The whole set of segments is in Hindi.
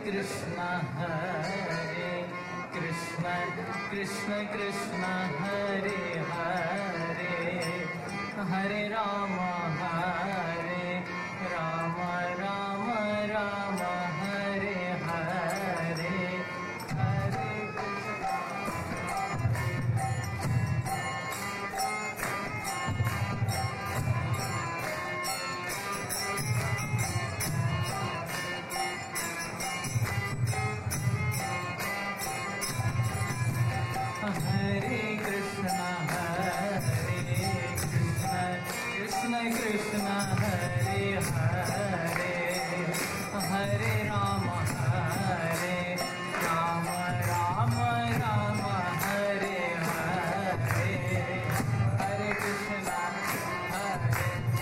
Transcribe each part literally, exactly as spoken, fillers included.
Krishna Hare Krishna Krishna Krishna Hare Hare Hare Rama Hare Rama Rama Rama Hare Hare Hare Hare Krishna Hare Krishna Krishna Krishna Hare Hare Hare Rama Hare Rama Rama Rama Hare Hare Hare Krishna Hare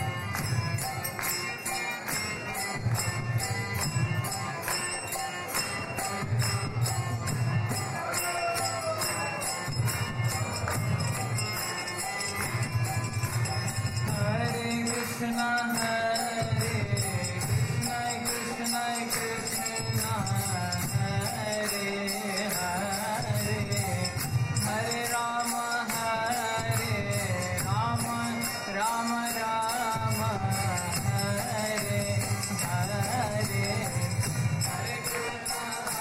Krishna Hare Krishna Krishna Krishna Hare Hare Hare Rama Hare Rama Rama Rama Hare Hare Hare Krishna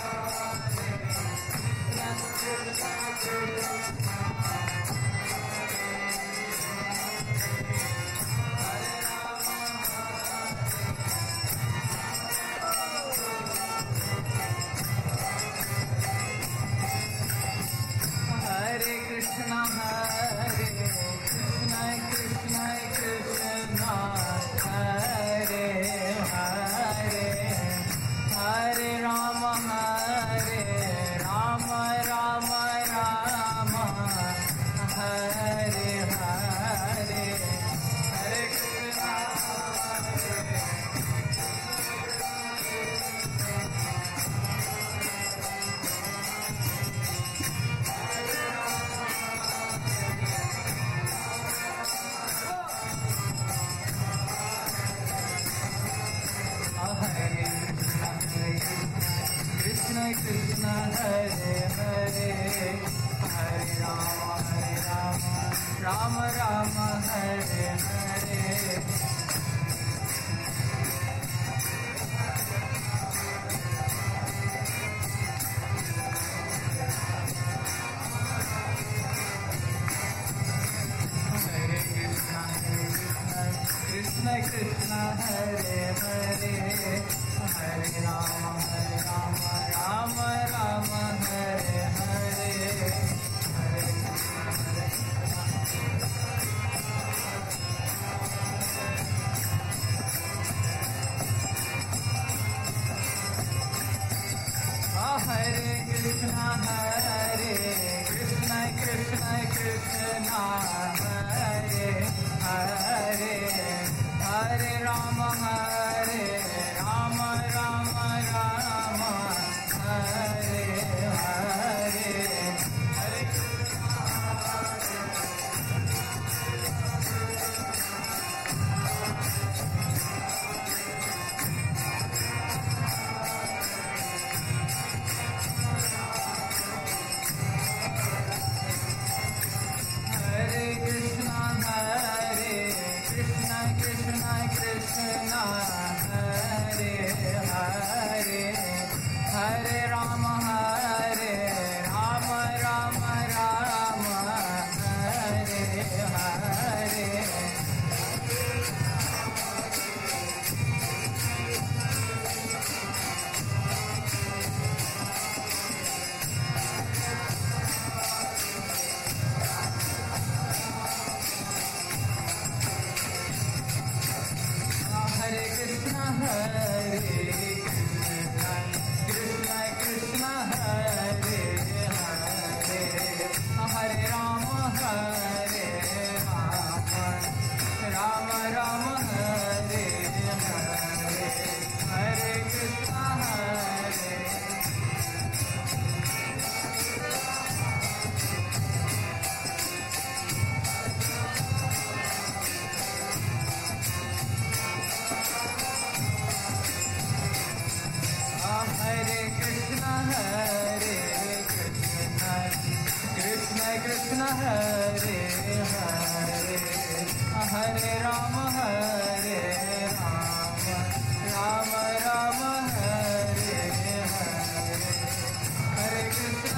Hare Krishna Hare Krishna Krishna Krishna Hare Hare Hare Rama Hare Rama Rama Rama Hare Hare Hare Krishna Krishna Krishna Hare Hare Hare Rama Hare Rama Rama Rama Hare Hare Hare Krishna Krishna Krishna Hare Hare Hare Rama Hare Rama Rama Rama Hare Hare Hare Hare Krishna Hare Krishna Krishna Krishna Hare Hare Hare Rama Hare Rama Rama Rama Hare Hare Hare Hare Krishna Hare Krishna Krishna Krishna Hare Hare Hare Rama Hare Rama Rama Rama Hare Hare Hare Krishna Hare Krishna Krishna Krishna Hare Hare Hare Ram Hare Ram Ram Ram Hare Hare Hare Krishna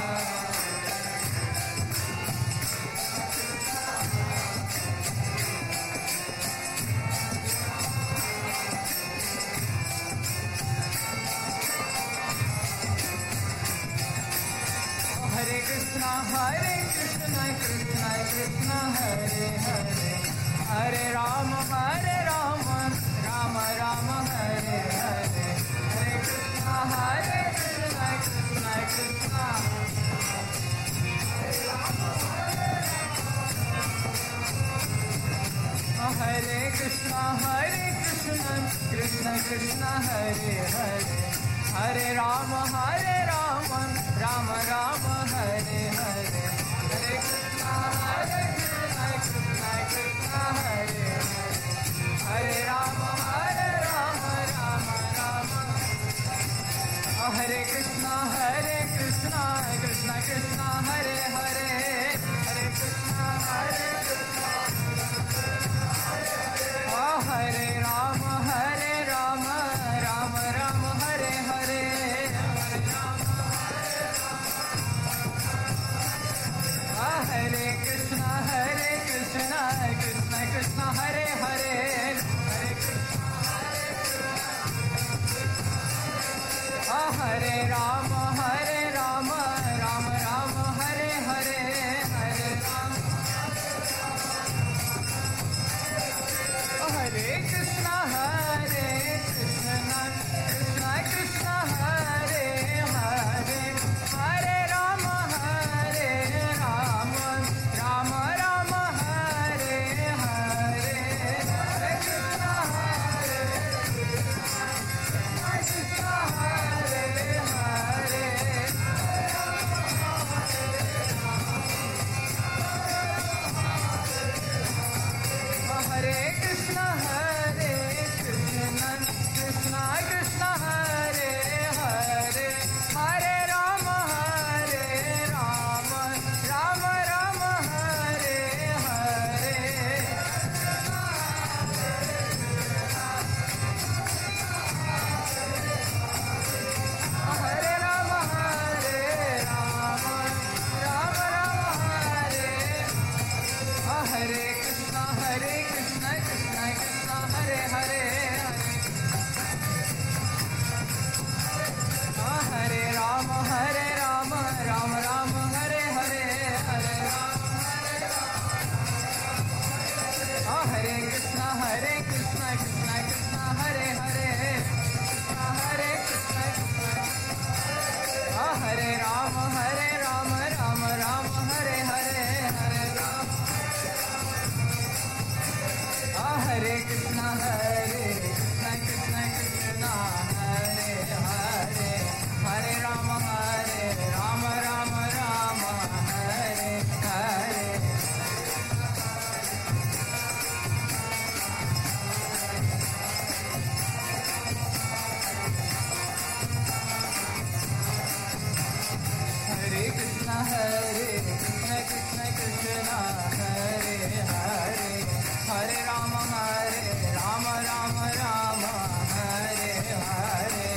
Hare Krishna, Hare Krishna, Krishna Krishna, Hare Hare, Hare Rama, Hare Rama, Rama Rama, Hare Hare, Hare Krishna, Hare Krishna, Krishna Krishna, Hare Krishna, Hare Krishna, Krishna Krishna, Hare Hare, Hare Rama, Hare Rama, Rama Rama, Hare Hare, Hare Krishna, Hare Krishna, Krishna Krishna, Hare Hare, Hare Rama, Hare Rama, Rama Rama, Hare Krishna, Hare Krishna, Krishna Krishna, Hare Hare, Hare Krishna, Hare Krishna, Hare Rama, Hare Rama, Rama Rama, Hare Hare, Hare Rama, Hare Krishna, Hare Krishna, Krishna Krishna, Hare Hare, Hare Krishna, Hare Rama, Hare Rama, Rama Rama, Hare Hare, Hare Rama, Hare Krishna, Hare Krishna, Krishna Krishna, Hare Hare, Hare Rama, Hare Rama, Rama Rama, Hare Hare, Hare Krishna, Hare Krishna, Hare Hare, Hare Krishna, Hare Krishna, Krishna Krishna, Hare Hare, Hare Rama, Hare Rama, Rama Rama, Hare Hare, Hare Rama, Hare Rama, Rama Rama, Hare Hare Krishna, Hare Krishna, Krishna Krishna, Hare Hare, Hare Rama, Hare Rama, Rama Rama, Hare Hare, Hare Rama, Hare Krishna, Hare Krishna, Krishna Krishna, Hare Hare, Hare Krishna, Hare Rama, Hare Rama, Rama Rama, Hare Hare, Hare Rama, Hare Krishna, Hare Krishna, Krishna Krishna, Hare Hare, Hare Rama, Hare Rama, Rama Rama, Hare Hare, Hare Krishna, Hare Krishna, Krishna Krishna, Hare Hare, Hare Rama, Hare Rama, Rama Rama, Hare Hare,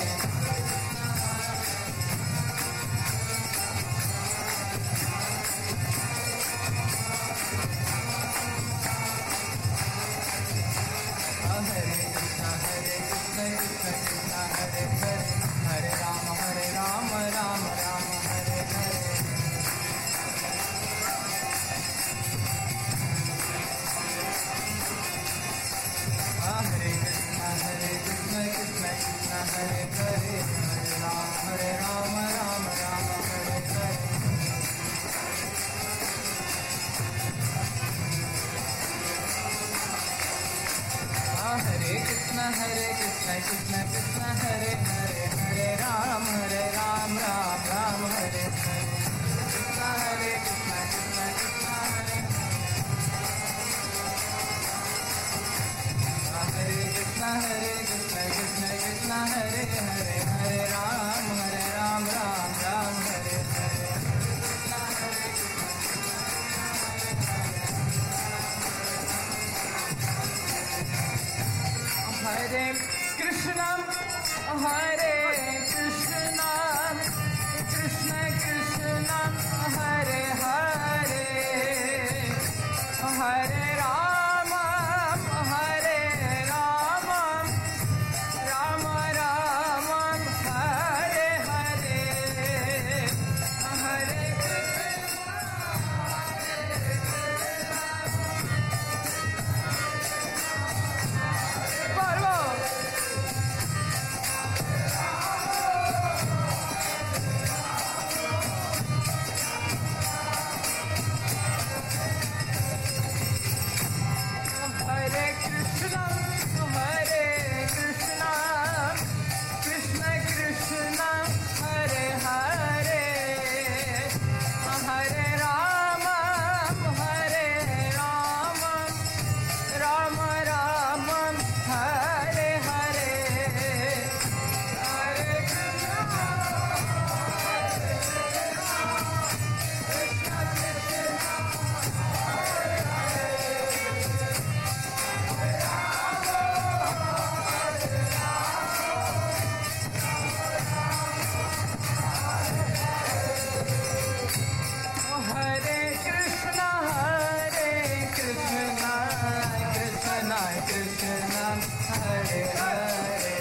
Hare Krishna, Hare Krishna, Krishna Krishna, Hare Hare, Hare Rama, Hare Rama, Rama Rama, Hare Hare, Hare Krishna, Hare Krishna, Krishna Krishna, Hare Hare, Hare Rama, Hare Rama, Rama Rama, Hare Hare, Hare Krishna, Hare Krishna, Krishna Krishna, Hare Hare, Hare Rama, Hare Rama, Rama Rama, Hare Hare, Krishna, Hare Krishna, Krishna Krishna, Hare Hare Krishna, Hare Krishna, Krishna Krishna, Hare Hare, Hare Rama, Hare Rama, Rama Rama, Hare Hare, Krishna, Hare Krishna, Hare Rama, Hare Rama, Rama Rama, Hare Hare, Hare Krishna, Hare Krishna, Hare Krishna, Krishna Krishna, Hare Hare, Hare Rama, Hare Rama, Rama Rama, Hare Hare, Hare Krishna, Hare Krishna, Hare Krishna, Krishna Krishna, Hare Hare,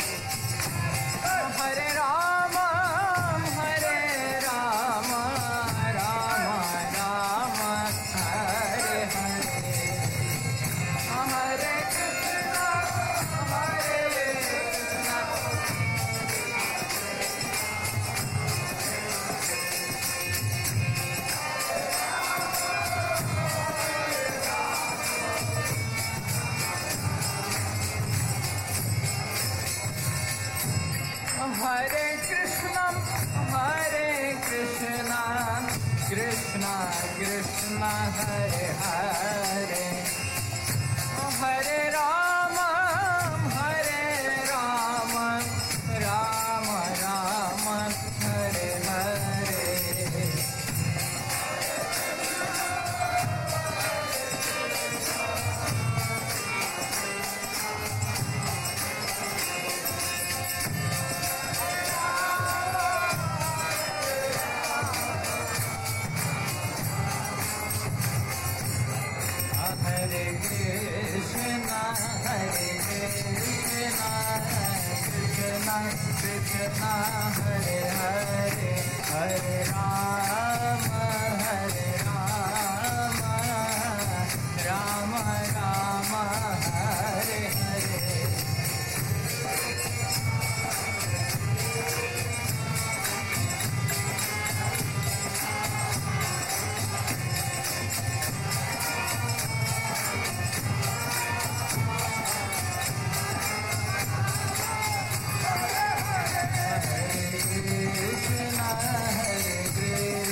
Hare Rama, Hare Rama, Rama Rama, Hare Hare, Hare Krishna, Hare Krishna. Hare Krishna, Hare Krishna, Krishna Krishna, Hare Hare, Hare Rama, Hare Rama, Rama Rama, Hare Hare. Hare Krishna, Hare Krishna, Krishna Krishna, Hare Hare, Hare Rama, Hare Rama, Rama Rama, Hare Hare. Krishna, Hare Krishna,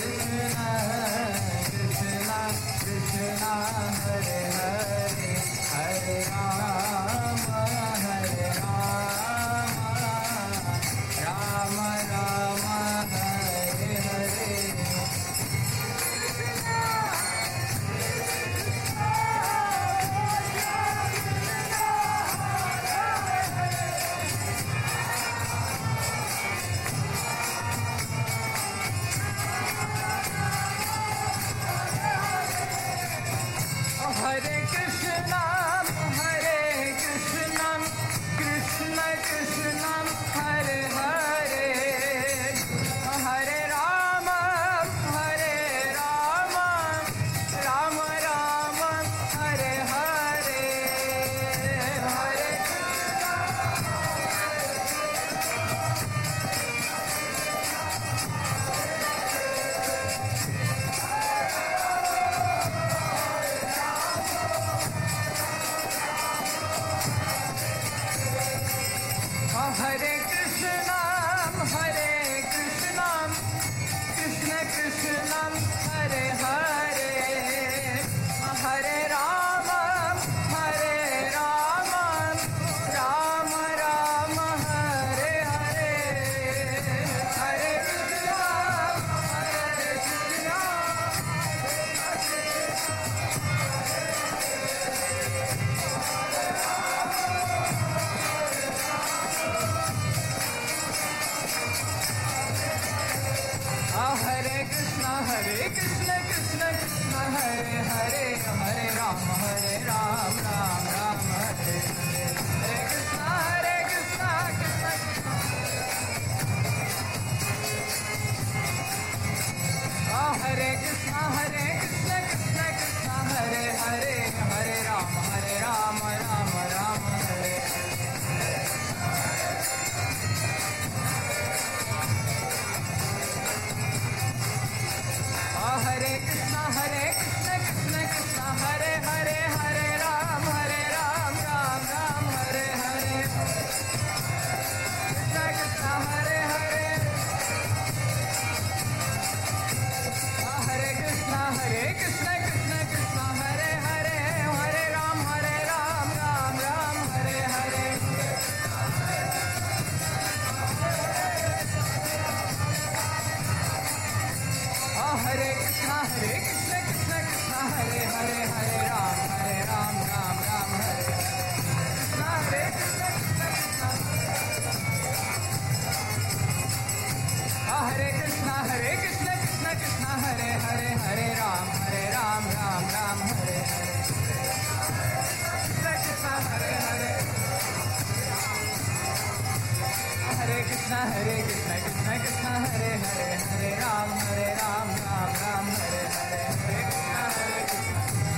Hare Krishna Krishna Krishna Hare Hare Hare Ram Hare Ram Ram Ram Hare Hare Hare Krishna Hare Krishna Krishna Hare Krishna Hare Krishna Krishna Krishna Hare Hare Hare Ram Hare Ram Ram Ram Hare Hare Krishna Hare Krishna Krishna Krishna Hare Hare Hare Ram Hare Ram Ram Ram Hare Hare Krishna Krishna Hare Hare Hare Krishna Hare Krishna Krishna Krishna Hare Hare Hare Ram Hare Ram Ram Ram Hare Hare Hare Krishna Hare Krishna Krishna Krishna Hare Hare Hare Ram Hare Ram Ram Ram Hare Krishna Hare Krishna Krishna Krishna Hare Krishna Hare Krishna Krishna Krishna Hare Hare Hare Ram Hare Ram Ram Ram Hare Hare Krishna Krishna Hare Hare Hare Krishna Hare Krishna Krishna Krishna Hare Hare Hare Ram Hare Ram Ram Ram Hare Hare Hare Krishna Hare Krishna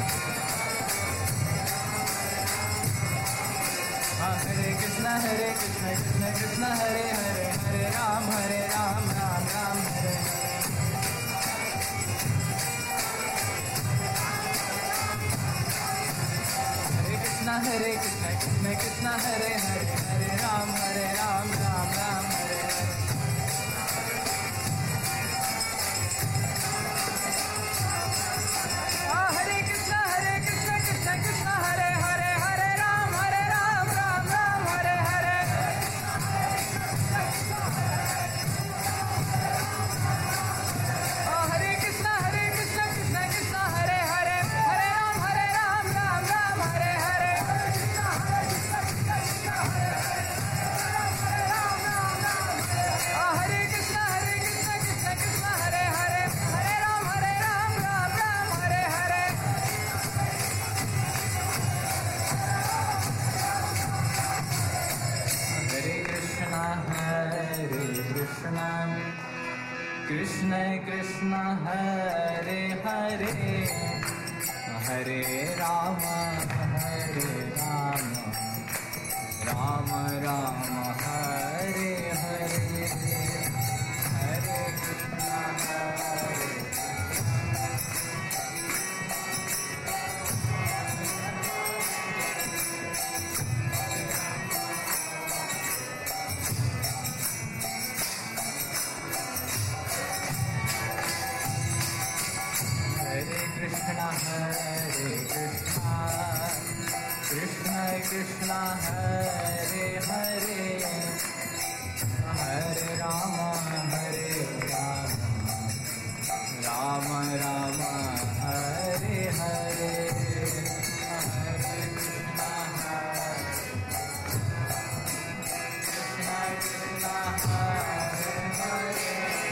Hare Krishna Hare Krishna Krishna Krishna Hare Hare Hare Ram Hare Ram Ram Ram Hare Hare Krishna Hare Krishna Krishna Krishna Hare Hare Hare Ram Hare Ram Ram Ram Hare Hare Hare Krishna Hare Krishna Krishna Krishna Hare Hare Hare Ram Hare Ram Ram Ram Hare Hare Hare Krishna Hare Krishna Krishna Krishna Hare Hare Hare Ram Hare Ram Ram Ram Hare Hare Hare Krishna Hare Krishna Krishna Krishna Hare Hare Hare Ram Hare Ram Ram Ram Hare Hare Hare Krishna Hare Krishna Krishna Krishna Hare Hare Hare Ram Hare Ram Ram Ram Hare Hare Hare Krishna Hare Hare Krishna Hare Krishna Krishna Krishna Hare Hare Hare Ram Hare Ram Ram Ram Hare Hare Hare Krishna Hare Krishna Krishna Hare Hare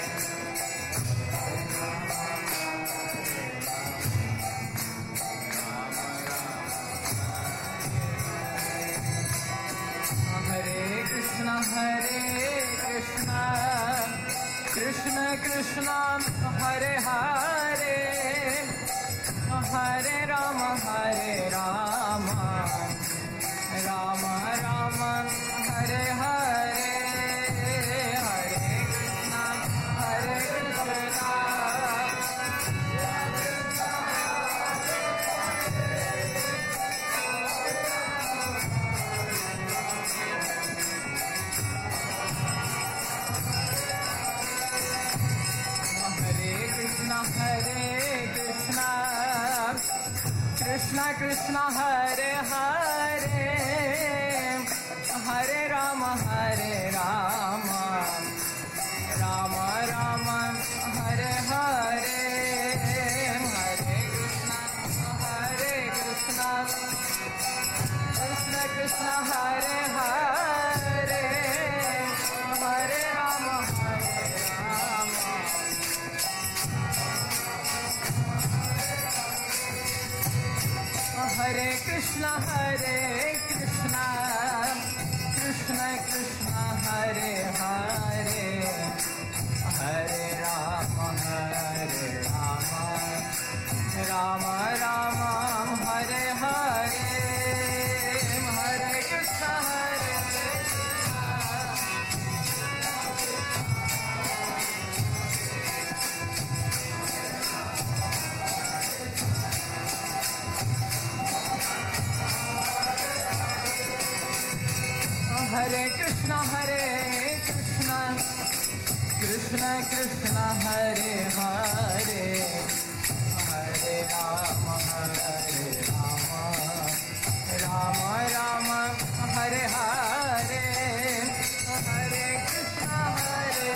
Hare Krishna Hare Krishna Krishna Krishna Hare Hare Hare Ram Hare Ram Ram Ram Hare Hare Hare Krishna Hare Krishna Hare Krishna Krishna Krishna Hare Hare Hare Ram Hare Ram Ram Ram Hare Hare Hare Krishna Hare Krishna Krishna Krishna Hare Hare Hare Ram Hare Ram Hare Hare Hare Ram Hare Ram Ram Ram Hare Hare Hare Krishna Hare Hare Krishna Hare Krishna Krishna Krishna Hare Hare Hare Ram Hare Ram Ram Ram Hare Hare Hare Krishna Hare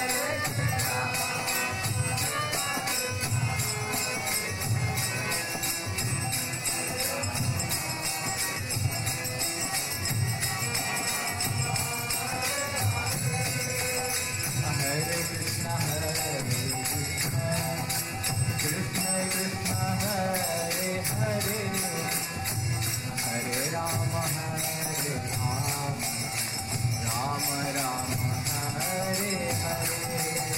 Hare Krishna Hare Krishna Krishna Krishna Hare Hare Hare Ram Hare Ram Ram Ram Hare Hare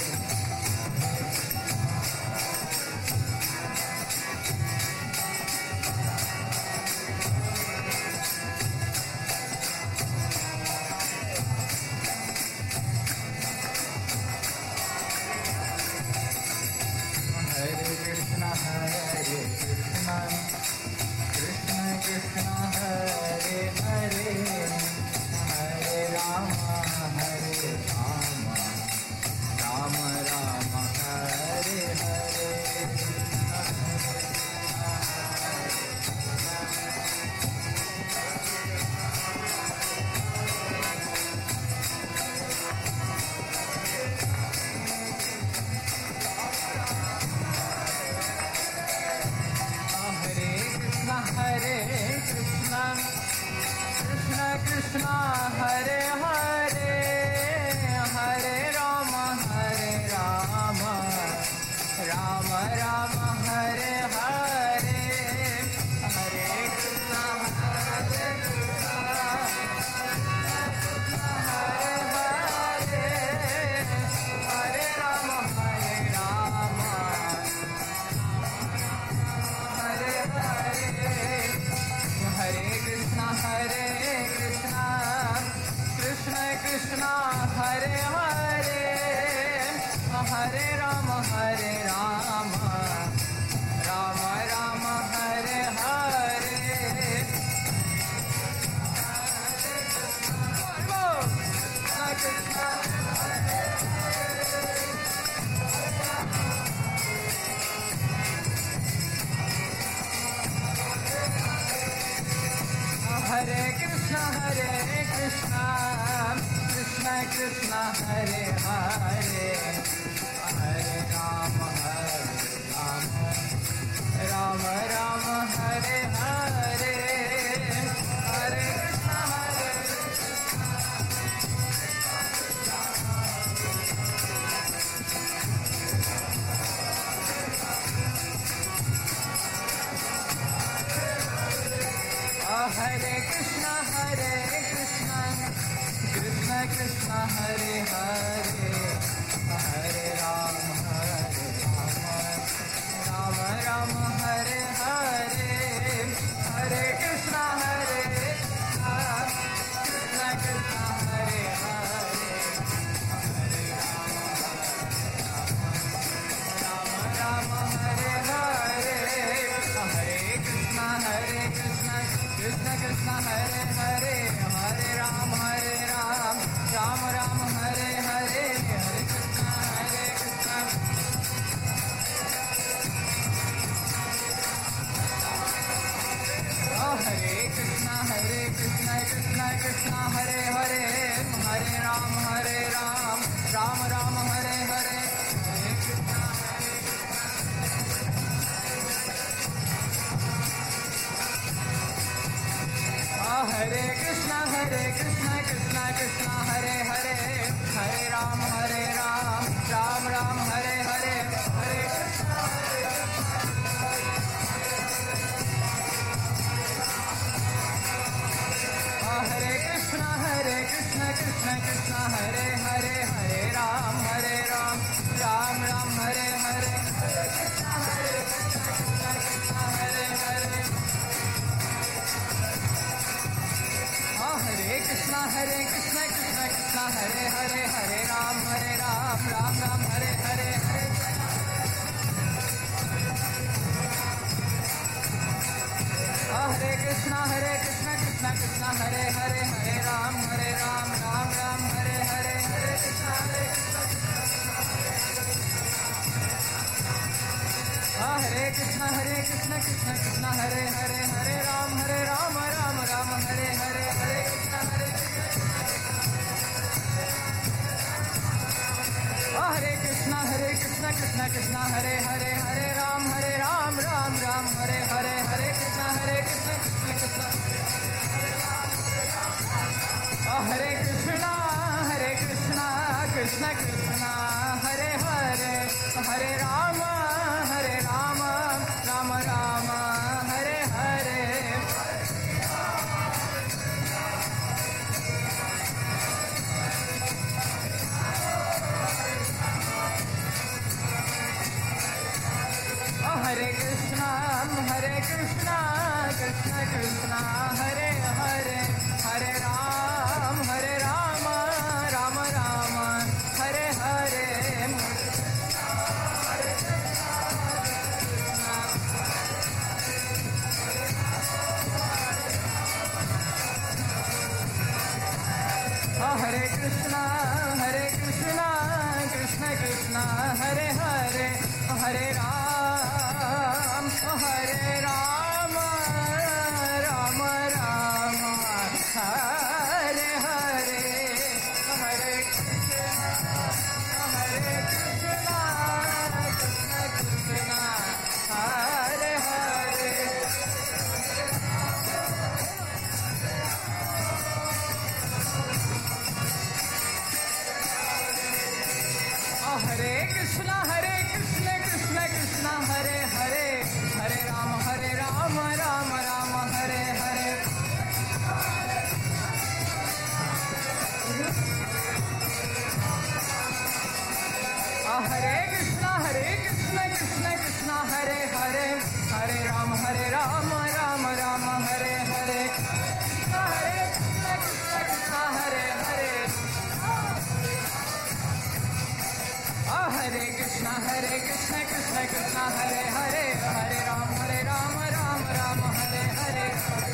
Hare Krishna Hare Krishna Krishna Krishna Hare Hare Hare Ram Hare Ram Ram Ram Hare Hare Hare Krishna Krishna Krishna Hare Hare Hare Ram Hare Ram Ram Ram Hare Hare Hare Krishna Hare Krishna Hare Hare Hare Ram Hare Ram Hare Hare Hare Krishna Hare Krishna Krishna Krishna Hare Hare Hare Ram Hare Ram Ram Ram Hare Hare Hare Krishna Hare Krishna Krishna Krishna Hare Hare Hare Ram Hare Ram Ram Ram Hare Hare Hare Krishna Hare Hare Krishna Hare Krishna Krishna Krishna Hare Hare Hare Ram Hare Ram Ram Ram Hare Hare Hare Krishna Hare Krishna Krishna Hare Hare Hare Ram Ram Ram Hare Hare Hare Krishna Hare Krishna Krishna Krishna Hare Hare Hare Ram Hare Ram Ram Ram Hare Hare Hare Krishna Hare Krishna Hare Krishna Hare Krishna Krishna Krishna Hare Hare Hare Ram Hare Ram Ram Ram Hare Hare Hare Krishna Hare Krishna Hare Krishna Krishna Krishna Hare Hare Hare Ram Hare Ram Ram Ram Hare Hare Hare Krishna Hare Krishna Hare Krishna Krishna Krishna Hare Hare Hare Krishna Krishna Krishna Hare Hare Hare Ram Hare Ram Ram Ram Hare Hare Hare Hare Krishna Hare Krishna Krishna Krishna Hare Hare Hare Ram Hare Ram Ram Ram Hare Hare Hare Krishna Hare Hare Krishna Hare Krishna Krishna Krishna Hare Hare Hare Ram Hare Ram Ram Ram Hare Hare Hare Krishna Hare Hare Krishna Hare Krishna Krishna Krishna Hare Hare Hare Ram Hare Ram Ram Ram Hare Hare Hare Krishna Hare Krishna Krishna Krishna Hare Krishna Hare Krishna Krishna Krishna Hare Hare Hare Ram Hare Ram Ram Ram Hare Hare Hare Krishna Hare Krishna Krishna Krishna Hare Hare Hare Ram Hare Ram Ram Ram Hare Hare Hare Krishna Hare Krishna Krishna Krishna Hare Hare Hare Ram Hare Ram Ram Ram Hare Hare Hare Krishna Hare Krishna Krishna Krishna Hare Hare Hare Krishna Hare Krishna Krishna Krishna Hare Hare Hare Ram Hare Ram Ram Ram Hare Hare Hare Krishna Hare Krishna Krishna Krishna Hare Hare Hare Ram Hare Ram Ram Ram Hare Hare Hare Krishna Krishna Krishna Hare Hare Hare Krishna Hare Krishna Krishna Krishna Hare Hare Hare Ram Hare Ram Ram Ram Hare Hare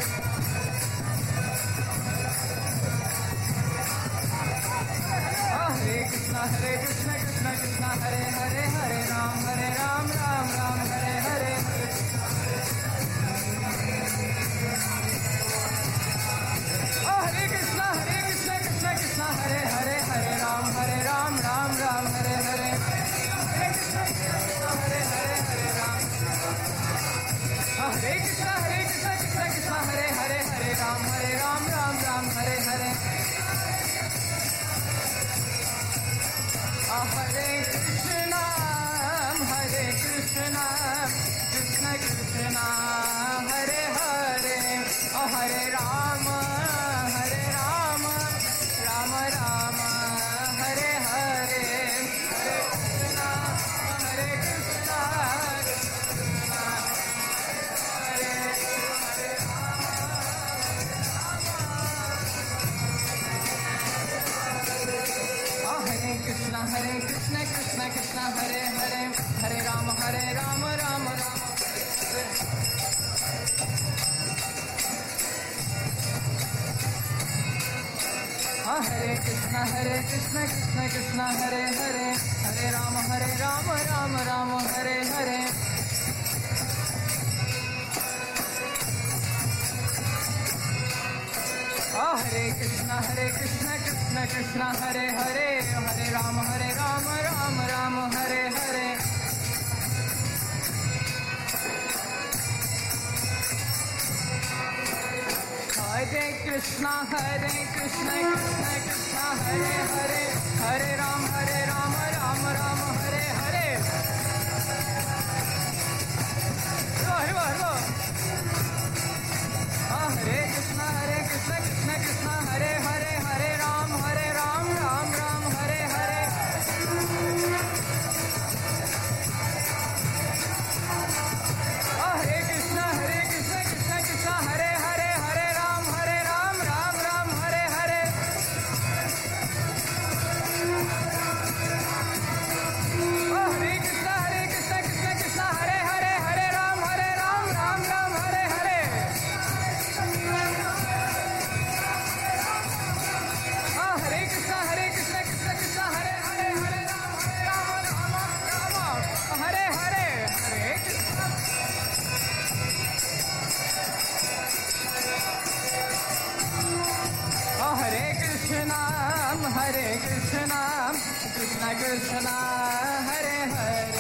Hare Krishna Hare Krishna Krishna Krishna Hare Hare Hare Ram Hare Ram Ram Ram Hare Hare Hare Krishna Hare Krishna Krishna Krishna Hare Hare Hare Ram Hare Ram Ram Ram Hare Hare Hare Krishna Hare Hare Hare Ram Hare Krishna Hare Krishna Krishna Krishna Hare Hare Hare Ram Hare Ram Ram Ram Hare Hare Hare Krishna Hare Krishna Krishna Krishna Hare Hare Hare Ram Hare Ram Ram Ram Hare Hare Hare Krishna Hare Krishna Krishna Hare Hare Hare Krishna Hare Krishna Krishna Krishna Hare Hare Hare Ram Hare Ram Ram Ram Hare Krishna Hare Krishna Krishna Krishna Hare Hare Hare Ram Hare Ram Ram Ram Hare Hare Hare Krishna Hare Krishna Krishna Krishna Hare Hare Hare Ram Hare Ram Ram Ram Hare Hare Hare Krishna Hare Krishna Krishna Krishna Hare Hare Hare Ram Hare Ram Ram Ram Hare Hare Hare Hare Hare Krishna Hare Krishna Krishna Krishna Hare Hare Hare Ram Hare Ram Ram Ram Hare Hare Hare Krishna Hare Krishna Krishna Krishna Hare Hare Hare Ram Hare Ram Ram Ram Hare Hare Hare Krishna, Krishna Krishna, Hare Hare.